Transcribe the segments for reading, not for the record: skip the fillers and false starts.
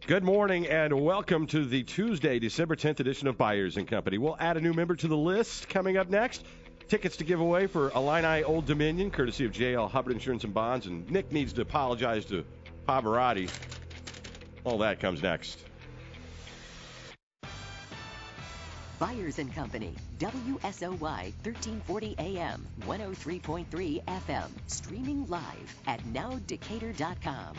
Good morning and welcome to the Tuesday, December 10th edition of Byers & Company. We'll add a new member to the list coming up next. Tickets to give away for Illini Old Dominion, courtesy of J.L. Hubbard Insurance and Bonds. And Nick needs to apologize to Pavarotti. All that comes next. Byers & Company, WSOY 1340 AM, 103.3 FM, streaming live at nowdecatur.com.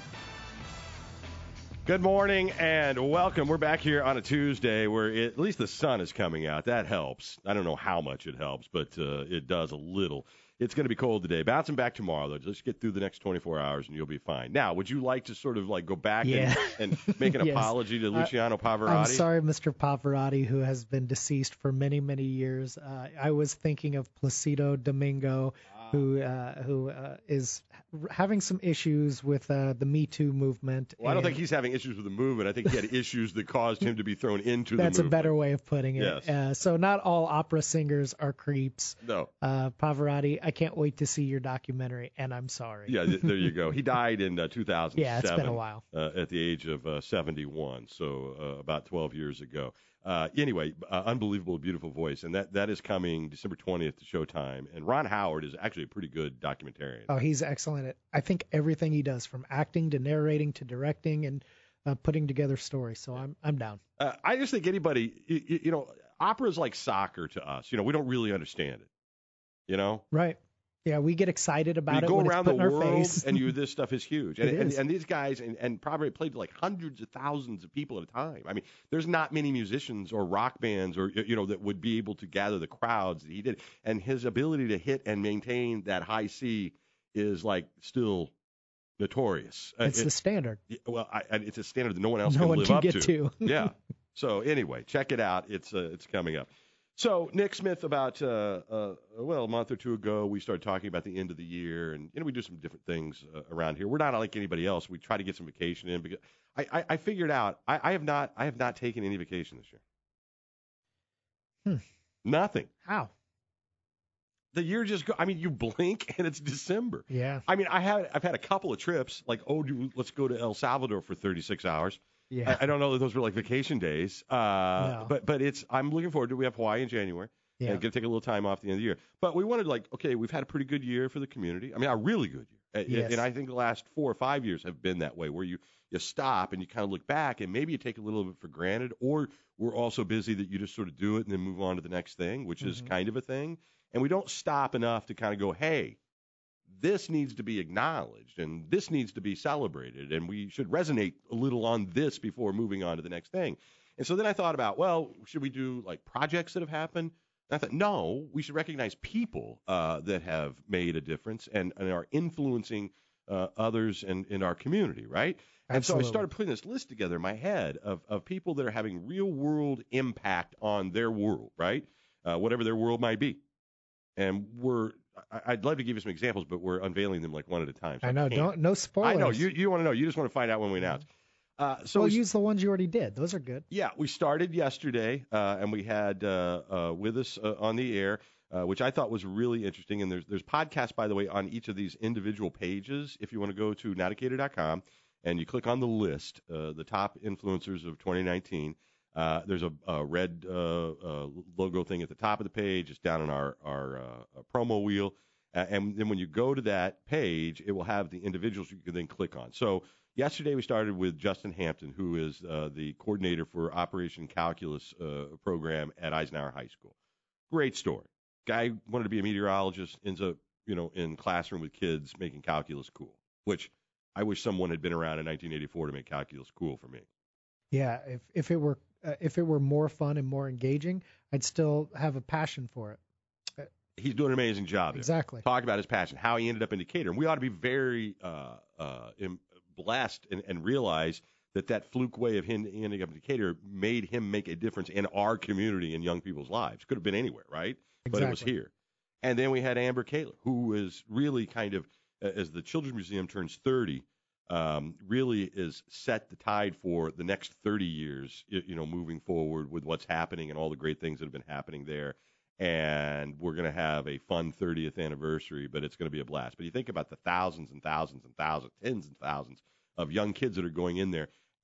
Good morning and welcome. We're back here on a Tuesday where at least the sun is coming out. That helps. I don't know how much it helps, but it does a little. It's going to be cold today. Bouncing back tomorrow, though. Just get through the next 24 hours and you'll be fine. Now, would you like to sort of like go back and make an Yes. apology to Luciano Pavarotti? I'm sorry, Mr. Pavarotti, who has been deceased for many, many years. I was thinking of Placido Domingo, who is having some issues with the Me Too movement. Well, I don't think he's having issues with the movement. I think he had issues that caused him to be thrown into the movement. That's a better way of putting it. Yes. So not all opera singers are creeps. No. Pavarotti, I can't wait to see your documentary, and I'm sorry. Yeah, there you go. He died in 2007. Yeah, it's been a while. At the age of 71, so about 12 years ago. Anyway, unbelievable, beautiful voice, and that is coming December 20th to Showtime. And Ron Howard is actually a pretty good documentarian. Oh, he's excellent at, I think, everything he does, from acting to narrating to directing and putting together stories. So I'm down. I just think anybody, opera is like soccer to us. We don't really understand it. Right. Yeah, we get excited about it when it's around put the in our world face. and this stuff is huge. It is. And these guys and probably played to like hundreds of thousands of people at a time. I mean, there's not many musicians or rock bands or that would be able to gather the crowds that he did. And his ability to hit and maintain that high C is like still notorious. It's the standard. Well, it's a standard that no one else No can one live can up get to. Yeah. So anyway, check it out. It's coming up. So Nick Smith, about a month or two ago, we started talking about the end of the year, and we do some different things around here. We're not like anybody else. We try to get some vacation in because I figured out I have not taken any vacation this year. Nothing. How? The year just go. I mean, you blink and it's December. Yeah. I mean, I've had a couple of trips, like let's go to El Salvador for 36 hours. Yeah. I don't know that those were like vacation days, No. but I'm looking forward to. We have Hawaii in January. Yeah. And going to take a little time off at the end of the year. But we wanted we've had a pretty good year for the community. I mean, a really good year. Yes. And I think the last 4 or 5 years have been that way, where you stop and you kind of look back and maybe you take a little bit for granted, or we're all so busy that you just sort of do it and then move on to the next thing, which is kind of a thing. And we don't stop enough to kind of go, hey, this needs to be acknowledged and this needs to be celebrated, and we should resonate a little on this before moving on to the next thing. And so then I thought about, well, should we do like projects that have happened? And I thought, no, we should recognize people that have made a difference and are influencing others in our community, right? And Absolutely. so I started putting this list together in my head of people that are having real world impact on their world, right? Whatever their world might be. And I'd love to give you some examples, but we're unveiling them like one at a time. So I know. No spoilers. I know. You want to know. You just want to find out when we announce. So use the ones you already did. Those are good. Yeah, we started yesterday, and we had with us on the air, which I thought was really interesting. And there's podcasts, by the way, on each of these individual pages. If you want to go to nowdecatur.com and you click on the list, the top influencers of 2019. There's a red logo thing at the top of the page. It's down on our promo wheel. And then when you go to that page, it will have the individuals you can then click on. So yesterday we started with Justin Hampton, who is the coordinator for Operation Calculus program at Eisenhower High School. Great story. Guy wanted to be a meteorologist, ends up in classroom with kids making calculus cool, which I wish someone had been around in 1984 to make calculus cool for me. Yeah, if it were more fun and more engaging, I'd still have a passion for it. He's doing an amazing job there. Exactly. Talk about his passion, how he ended up in Decatur. And we ought to be very blessed and realize that fluke way of him ending up in Decatur made him make a difference in our community and young people's lives. Could have been anywhere, right? Exactly. But it was here. And then we had Amber Kaler, who is really kind of, as the Children's Museum turns 30, really is set the tide for the next 30 years, moving forward with what's happening and all the great things that have been happening there. And we're going to have a fun 30th anniversary, but it's going to be a blast. But you think about the thousands and thousands and thousands, tens and thousands of young kids that are going in there.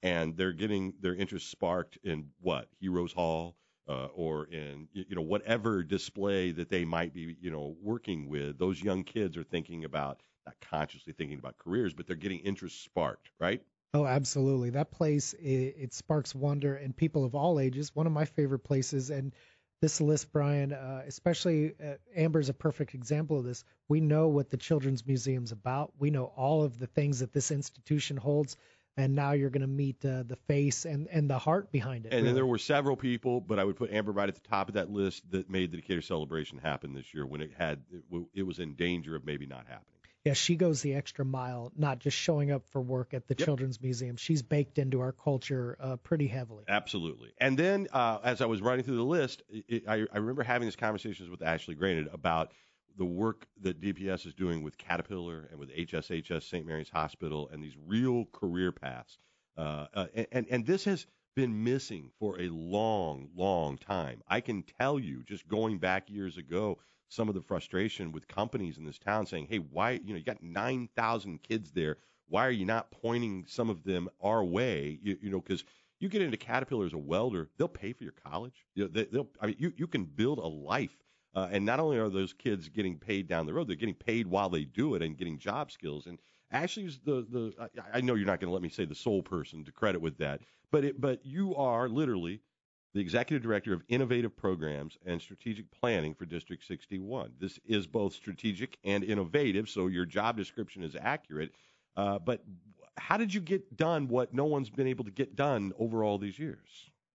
and they're getting their interest sparked in what Heroes Hall. Or in whatever display that they might be working with, those young kids are thinking about, not consciously thinking about careers, but they're getting interest sparked, right? Oh, absolutely. That place, it sparks wonder in people of all ages. One of my favorite places, and this list, Brian, especially Amber's a perfect example of this. We know what the Children's Museum's about. We know all of the things that this institution holds. And now you're going to meet the face and the heart behind it. And then there were several people, but I would put Amber right at the top of that list that made the Decatur celebration happen this year when it was in danger of maybe not happening. Yeah, she goes the extra mile, not just showing up for work at the Children's Museum. She's baked into our culture pretty heavily. Absolutely. And then as I was running through the list, I remember having these conversations with Ashley Granted about the work that DPS is doing with Caterpillar and with HSHS St. Mary's Hospital and these real career paths. And this has been missing for a long, long time. I can tell you, just going back years ago, some of the frustration with companies in this town saying, hey, why, you got 9,000 kids there. Why are you not pointing some of them our way? Because you get into Caterpillar as a welder, they'll pay for your college. You can build a life. And not only are those kids getting paid down the road, they're getting paid while they do it and getting job skills. And Ashley's I know you're not going to let me say the sole person to credit with that, but you are literally the executive director of innovative programs and strategic planning for District 61. This is both strategic and innovative, so your job description is accurate. But how did you get done what no one's been able to get done over all these years?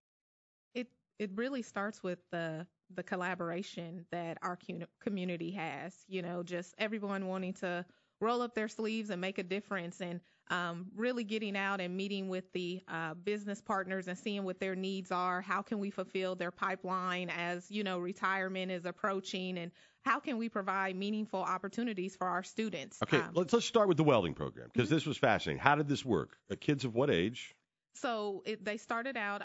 It really starts with the collaboration that our community has, just everyone wanting to roll up their sleeves and make a difference, and really getting out and meeting with the business partners and seeing what their needs are. How can we fulfill their pipeline as, retirement is approaching, and how can we provide meaningful opportunities for our students? Okay, let's start with the welding program, because this was fascinating. How did this work? Kids of what age? So they started out,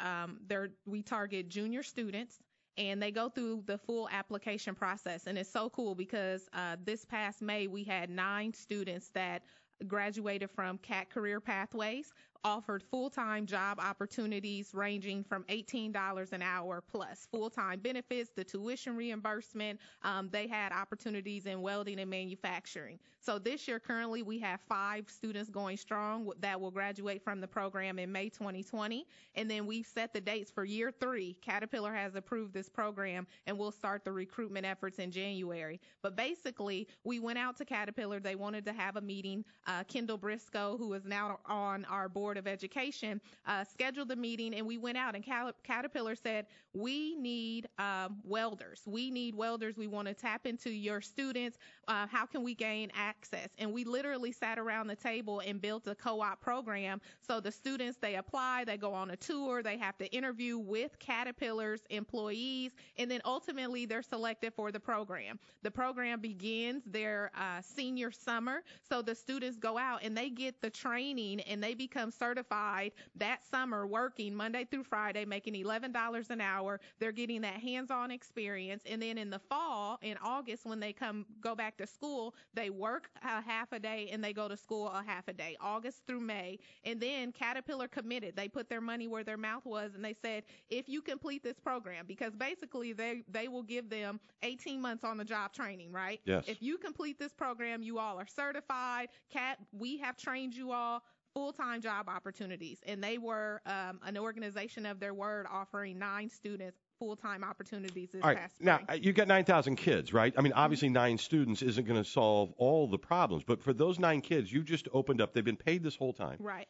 we target junior students, and they go through the full application process. And it's so cool because this past May, we had 9 students that graduated from CAT Career Pathways, offered full-time job opportunities ranging from $18 an hour plus full-time benefits, the tuition reimbursement. They had opportunities in welding and manufacturing. So this year, currently, we have 5 students going strong that will graduate from the program in May 2020. And then we've set the dates for year 3. Caterpillar has approved this program, and we'll start the recruitment efforts in January. But basically, we went out to Caterpillar. They wanted to have a meeting. Kendall Briscoe, who is now on our board of education, scheduled the meeting, and we went out, and Caterpillar said, we need welders. We need welders. We want to tap into your students. How can we gain access? And we literally sat around the table and built a co-op program. So the students, they apply, they go on a tour, they have to interview with Caterpillar's employees, and then ultimately they're selected for the program. The program begins their senior summer. So the students go out and they get the training, and they become certified that summer, working Monday through Friday, making $11 an hour. They're getting that hands-on experience. And then in the fall, in August, when they go back to school, they work a half a day and they go to school a half a day, August through May. And then Caterpillar committed. They put their money where their mouth was, and they said, if you complete this program, because basically they will give them 18 months on the job training, right? Yes. If you complete this program, you all are certified. We have trained you all. Full-time job opportunities. And they were an organization of their word, offering 9 students full-time opportunities this past spring. Now, you got 9,000 kids, right? I mean, obviously 9 students isn't going to solve all the problems, but for those 9 kids, you just opened up, they've been paid this whole time. Right.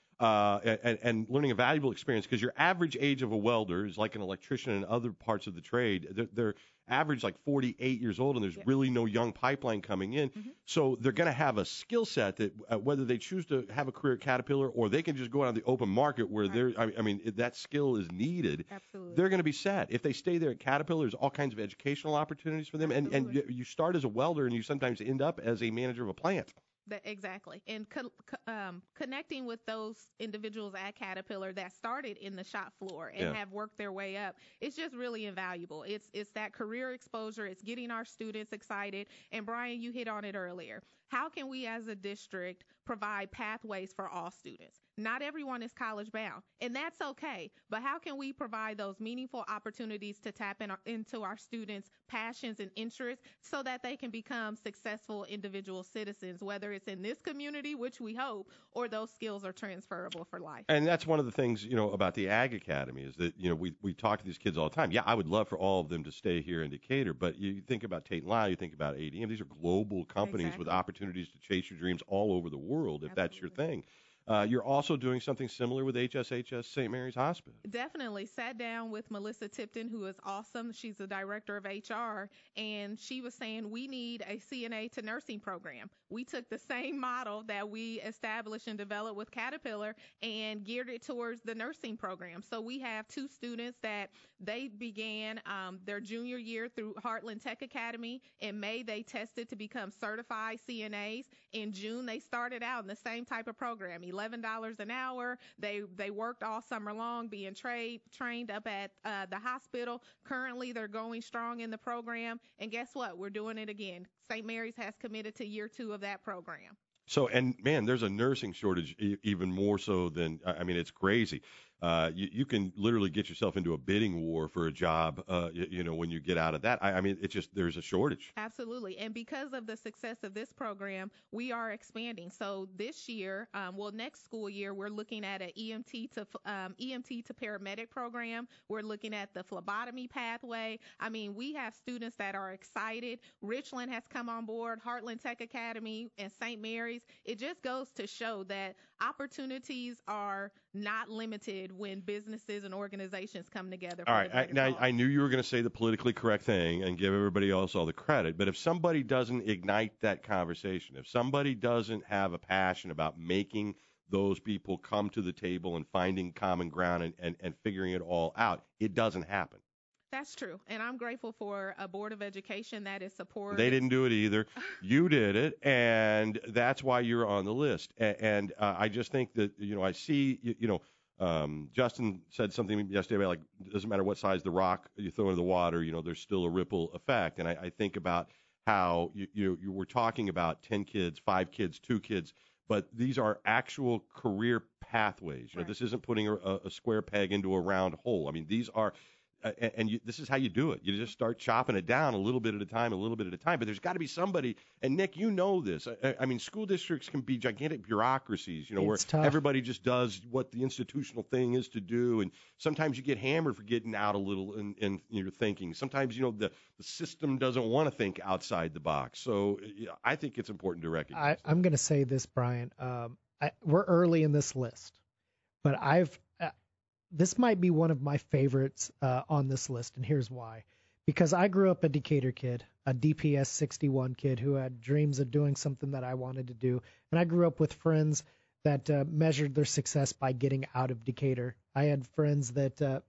And learning a valuable experience, because your average age of a welder is like an electrician and other parts of the trade. They're average like 48 years old, and there's really no young pipeline coming in. Mm-hmm. So they're going to have a skill set that whether they choose to have a career at Caterpillar or they can just go out on the open market where that skill is needed. Absolutely. They're going to be set. If they stay there at Caterpillar, there's all kinds of educational opportunities for them. And you start as a welder, and you sometimes end up as a manager of a plant. Exactly. And connecting with those individuals at Caterpillar that started in the shop floor and have worked their way up, it's just really invaluable. It's that career exposure. It's getting our students excited. And Brian, you hit on it earlier. How can we as a district provide pathways for all students. Not everyone is college bound, and that's okay. But how can we provide those meaningful opportunities to tap into our students' passions and interests so that they can become successful individual citizens, whether it's in this community, which we hope, or those skills are transferable for life? And that's one of the things, about the Ag Academy is that, we talk to these kids all the time. Yeah, I would love for all of them to stay here in Decatur, but you think about Tate & Lyle, you think about ADM. These are global companies with opportunities to chase your dreams all over the world, if that's your thing. You're also doing something similar with HSHS St. Mary's Hospital. Definitely. Sat down with Melissa Tipton, who is awesome. She's the director of HR, and she was saying we need a CNA to nursing program. We took the same model that we established and developed with Caterpillar and geared it towards the nursing program. So we have 2 students that they began their junior year through Heartland Tech Academy. In May, they tested to become certified CNAs. In June, they started out in the same type of program, $11 an hour. They worked all summer long being trained up at the hospital. Currently, they're going strong in the program. And guess what? We're doing it again. St. Mary's has committed to year 2 of that program. So, and man, there's a nursing shortage even more so than, it's crazy. You can literally get yourself into a bidding war for a job, when you get out of that. It's just, there's a shortage. Absolutely. And because of the success of this program, we are expanding. So this year, next school year, we're looking at an EMT to paramedic program. We're looking at the phlebotomy pathway. We have students that are excited. Richland has come on board, Heartland Tech Academy, and St. Mary's. It just goes to show that opportunities are not limited when businesses and organizations come together. All right. I knew you were going to say the politically correct thing and give everybody else all the credit. But if somebody doesn't ignite that conversation, if somebody doesn't have a passion about making those people come to the table and finding common ground and figuring it all out, it doesn't happen. That's true. And I'm grateful for a Board of Education that is supportive. They didn't do it either. You did it, and that's why you're on the list. And I just think that, I see, Justin said something yesterday about, like, it doesn't matter what size the rock you throw into the water, there's still a ripple effect. And I think about how you were talking about 10 kids, 5 kids, 2 kids, but these are actual career pathways. This isn't putting a square peg into a round hole. These are this is how you do it. You just start chopping it down a little bit at a time, But there's got to be somebody, and Nick, this. School districts can be gigantic bureaucracies, where tough. Everybody just does what the institutional thing is to do. And sometimes you get hammered for getting out a little in your thinking. Sometimes, the system doesn't want to think outside the box. So I think it's important to recognize. I'm going to say this, Brian. We're early in this list, but this might be one of my favorites on this list, and here's why. Because I grew up a Decatur kid, a DPS 61 kid who had dreams of doing something that I wanted to do, and I grew up with friends that measured their success by getting out of Decatur. I had friends that,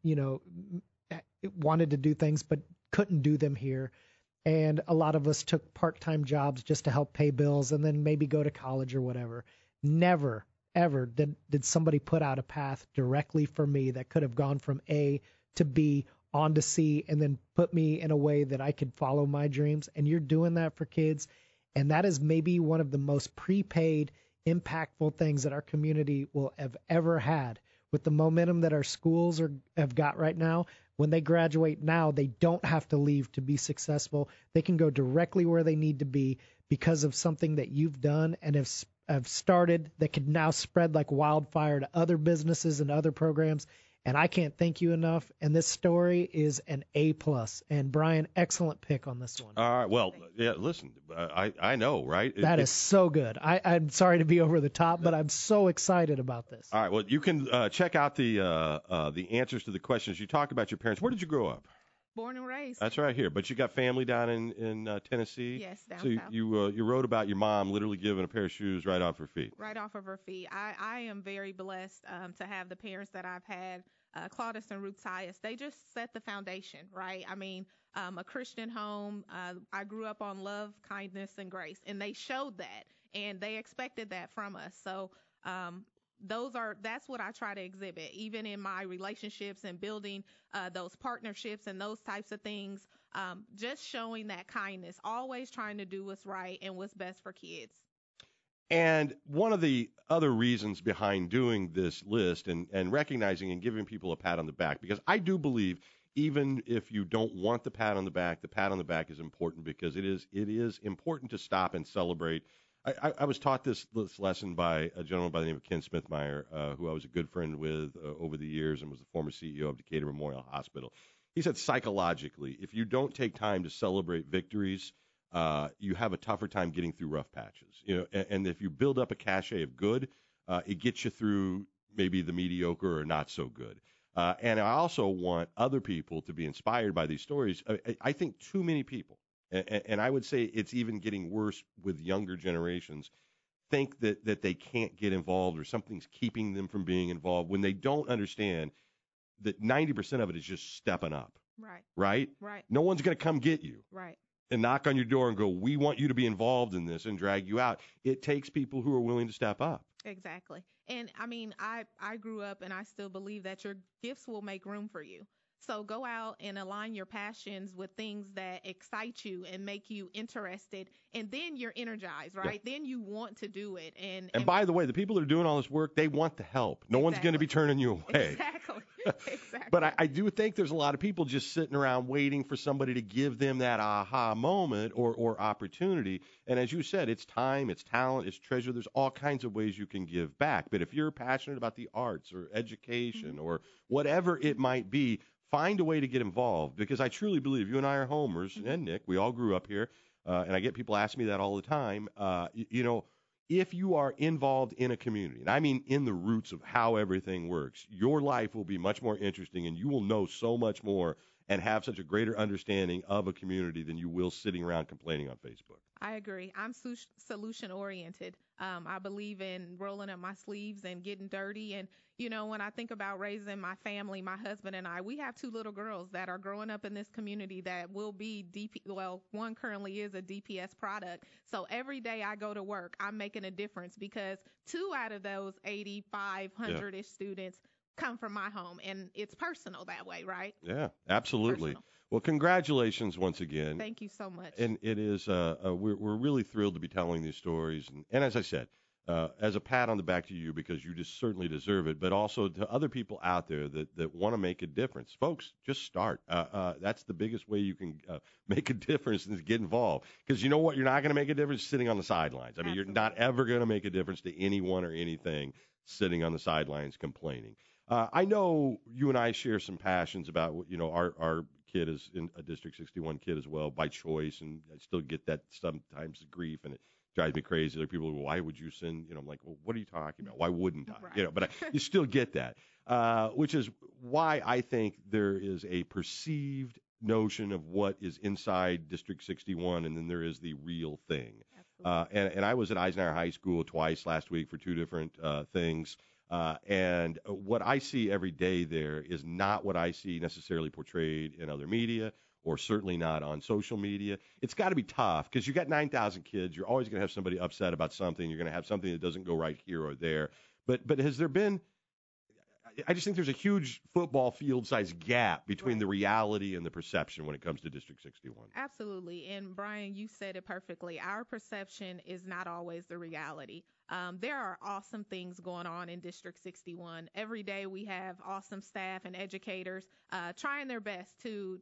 wanted to do things but couldn't do them here, and a lot of us took part-time jobs just to help pay bills and then maybe go to college or whatever. Never ever did somebody put out a path directly for me that could have gone from A to B on to C and then put me in a way that I could follow my dreams. And you're doing that for kids. And that is maybe one of the most prepaid, impactful things that our community will have ever had. With the momentum that our schools have got right now, when they graduate now, they don't have to leave to be successful. They can go directly where they need to be because of something that you've done and have started that could now spread like wildfire to other businesses and other programs. And I can't thank you enough. And this story is an A+. And Brian, excellent pick on this one. All right. Well, yeah, listen, I know, right? That is so good. I'm sorry to be over the top, but I'm so excited about this. All right. Well, you can check out the answers to the questions. You talk about your parents. Where did you grow up? Born and raised. That's right here. But you got family down in Tennessee? Yes, down So south. you wrote about your mom literally giving a pair of shoes right off her feet. Right off of her feet. I am very blessed to have the parents that I've had, Claudius and Ruth Tyus. They just set the foundation, right? A Christian home. I grew up on love, kindness, and grace, and they showed that, and they expected that from us. So that's what I try to exhibit, even in my relationships and building those partnerships and those types of things. Just showing that kindness, always trying to do what's right and what's best for kids. And one of the other reasons behind doing this list and recognizing and giving people a pat on the back, because I do believe even if you don't want the pat on the back is important because it is important to stop and celebrate. I was taught this lesson by a gentleman by the name of Ken Smithmeyer, who I was a good friend with over the years and was the former CEO of Decatur Memorial Hospital. He said psychologically, if you don't take time to celebrate victories, you have a tougher time getting through rough patches. And if you build up a cachet of good, it gets you through maybe the mediocre or not so good. And I also want other people to be inspired by these stories. I think too many people, and I would say it's even getting worse with younger generations, think that they can't get involved or something's keeping them from being involved when they don't understand that 90% of it is just stepping up. Right? No one's going to come get you. Right. And knock on your door and go, we want you to be involved in this and drag you out. It takes people who are willing to step up. Exactly. And I mean, I grew up and I still believe that your gifts will make room for you. So go out and align your passions with things that excite you and make you interested. And then you're energized, right? Yeah. Then you want to do it. And by the way, the people that are doing all this work, they want the help. No one's going to be turning you away. Exactly. Exactly. But I do think there's a lot of people just sitting around waiting for somebody to give them that aha moment or opportunity. And as you said, it's time, it's talent, it's treasure. There's all kinds of ways you can give back. But if you're passionate about the arts or education or whatever it might be, find a way to get involved, because I truly believe you and I are homers, and Nick, we all grew up here, and I get people asking me that all the time. If you are involved in a community, and I mean in the roots of how everything works, your life will be much more interesting, and you will know so much more and have such a greater understanding of a community than you will sitting around complaining on Facebook. I agree. I'm solution-oriented. I believe in rolling up my sleeves and getting dirty. And, when I think about raising my family, my husband and I, we have 2 little girls that are growing up in this community that will be one currently is a DPS product. So every day I go to work, I'm making a difference because 2 out of those 8,500-ish students come from my home, and it's personal that way, right? Yeah, absolutely. Personal. Well, congratulations once again. Thank you so much. And it is we're really thrilled to be telling these stories, and as I said, as a pat on the back to you, because you just certainly deserve it, but also to other people out there that want to make a difference. Folks, just start. That's the biggest way you can make a difference is get involved, because you know what? You're not going to make a difference sitting on the sidelines. I mean, You're not ever going to make a difference to anyone or anything sitting on the sidelines complaining. I know you and I share some passions about, our kid is in a District 61 kid as well by choice, and I still get that sometimes grief, and it drives me crazy. There are people who go, why would you send, I'm like, well, what are you talking about? Why wouldn't I? Right. But you still get that, which is why I think there is a perceived notion of what is inside District 61, and then there is the real thing. And I was at Eisenhower High School twice last week for 2 different things. And what I see every day there is not what I see necessarily portrayed in other media, or certainly not on social media. It's got to be tough because you got 9,000 kids. You're always going to have somebody upset about something. You're going to have something that doesn't go right here or there. But has there been – I just think there's a huge football field-sized gap between the reality and the perception when it comes to District 61. Absolutely. And, Brian, you said it perfectly. Our perception is not always the reality. There are awesome things going on in District 61. Every day we have awesome staff and educators trying their best to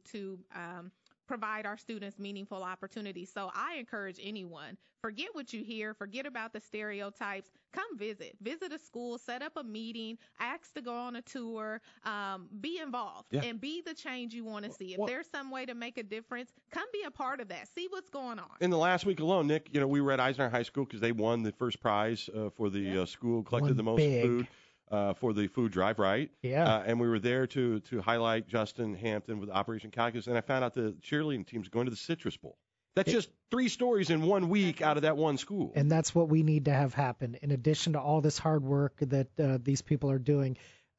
provide our students meaningful opportunities. So I encourage anyone, forget what you hear, forget about the stereotypes, come visit a school, set up a meeting, ask to go on a tour, be involved and be the change you want to see. If there's some way to make a difference, come be a part of that. See what's going on. In the last week alone, Nick, we were at Eisenhower High School because they won the first prize for the school, collected the most food. For the food drive, right? Yeah. And we were there to highlight Justin Hampton with Operation Calculus, and I found out the cheerleading team's going to the Citrus Bowl. That's just 3 stories in 1 week out of that one school. And that's what we need to have happen. In addition to all this hard work that these people are doing,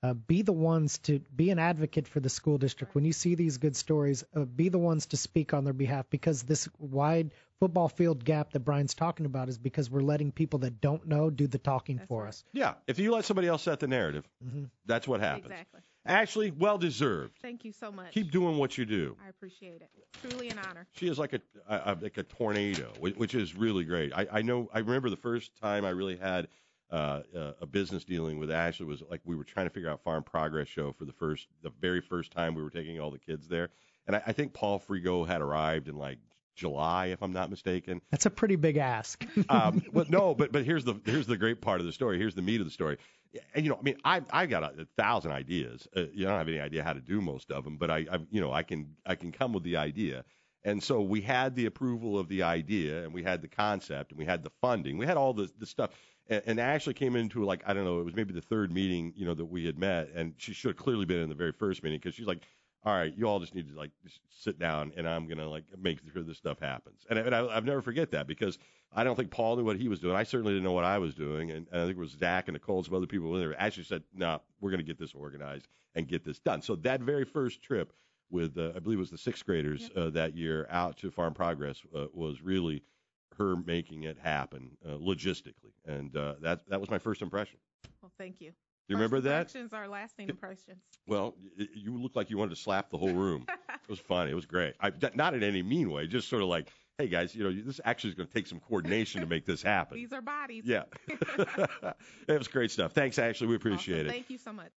be the ones to be an advocate for the school district. When you see these good stories, be the ones to speak on their behalf, because this wide football field gap that Brian's talking about is because we're letting people that don't know do the talking for us. Yeah, if you let somebody else set the narrative, that's what happens. Exactly. Ashley, well deserved. Thank you so much. Keep doing what you do. I appreciate it. Truly an honor. She is like a tornado, which is really great. I remember the first time I really had a business dealing with Ashley was like we were trying to figure out Farm Progress Show for the very first time we were taking all the kids there, and I think Paul Frigo had arrived in like July, if I'm not mistaken. That's a pretty big ask. But here's the great part of the story. Here's the meat of the story. And I've got 1,000 ideas. I don't have any idea how to do most of them, but I can come with the idea. And so we had the approval of the idea, and we had the concept, and we had the funding, we had all the stuff. And Ashley came into it was maybe the third meeting that we had met, and she should have clearly been in the very first meeting, because she's like, all right, you all just need to just sit down, and I'm gonna make sure this stuff happens. And I've never forget that, because I don't think Paul knew what he was doing. I certainly didn't know what I was doing, and I think it was Zach and Nicole and some other people in there. Ashley said, "No, we're gonna get this organized and get this done." So that very first trip with I believe it was the sixth graders that year out to Farm Progress was really her making it happen logistically, and that was my first impression. Well, thank you. Do you remember that? Impressions are lasting impressions. Well, you looked like you wanted to slap the whole room. It was funny. It was great. Not in any mean way, just sort of like, hey, guys, this actually is going to take some coordination to make this happen. These are bodies. Yeah. It was great stuff. Thanks, Ashley. We appreciate it. Thank you so much.